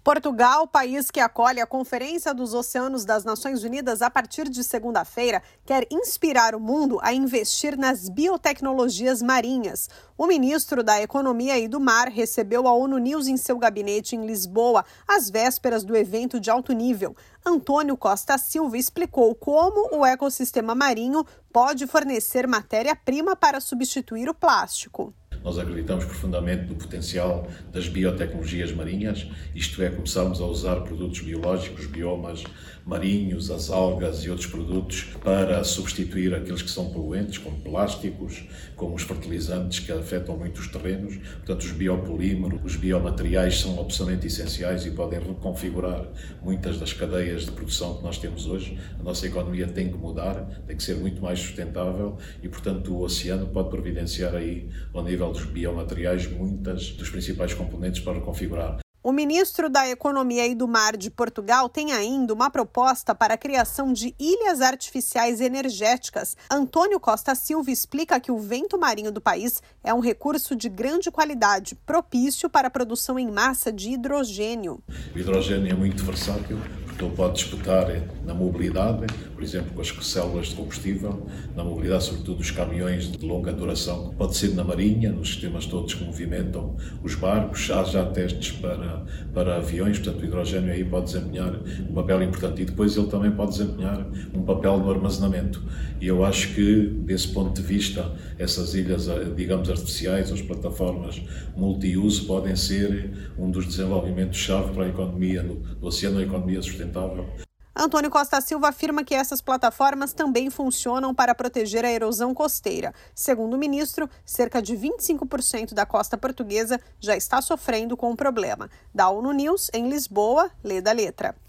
Portugal, país que acolhe a Conferência dos Oceanos das Nações Unidas a partir de segunda-feira, quer inspirar o mundo a investir nas biotecnologias marinhas. O ministro da Economia e do Mar recebeu a ONU News em seu gabinete em Lisboa, às vésperas do evento de alto nível. Antônio Costa Silva explicou como o ecossistema marinho pode fornecer matéria-prima para substituir o plástico. Nós acreditamos profundamente no potencial das biotecnologias marinhas, isto é, começarmos a usar produtos biológicos, biomas marinhos, as algas e outros produtos para substituir aqueles que são poluentes, como plásticos, como os fertilizantes que afetam muito os terrenos. Portanto, os biopolímeros, os biomateriais são absolutamente essenciais e podem reconfigurar muitas das cadeias de produção que nós temos hoje. A nossa economia tem que mudar, tem que ser muito mais sustentável e, portanto, o oceano pode providenciar aí, ao nível dos biomateriais, muitas dos principais componentes para reconfigurar. O ministro da Economia e do Mar de Portugal tem ainda uma proposta para a criação de ilhas artificiais energéticas. Antônio Costa Silva explica que o vento marinho do país é um recurso de grande qualidade, propício para a produção em massa de hidrogênio. O hidrogênio é muito versátil, porque ele pode disputar na mobilidade, por exemplo, com as células de combustível, na mobilidade, sobretudo dos caminhões de longa duração. Pode ser na marinha, nos sistemas todos que movimentam os barcos. Há já testes para aviões, portanto o hidrogênio aí pode desempenhar um papel importante. E depois ele também pode desempenhar um papel no armazenamento. E eu acho que, desse ponto de vista, essas ilhas, digamos, artificiais, as plataformas multiuso, podem ser um dos desenvolvimentos-chave para a economia do oceano, a economia sustentável. Antônio Costa Silva afirma que essas plataformas também funcionam para proteger a erosão costeira. Segundo o ministro, cerca de 25% da costa portuguesa já está sofrendo com o problema. Da ONU News, em Lisboa, lê da letra.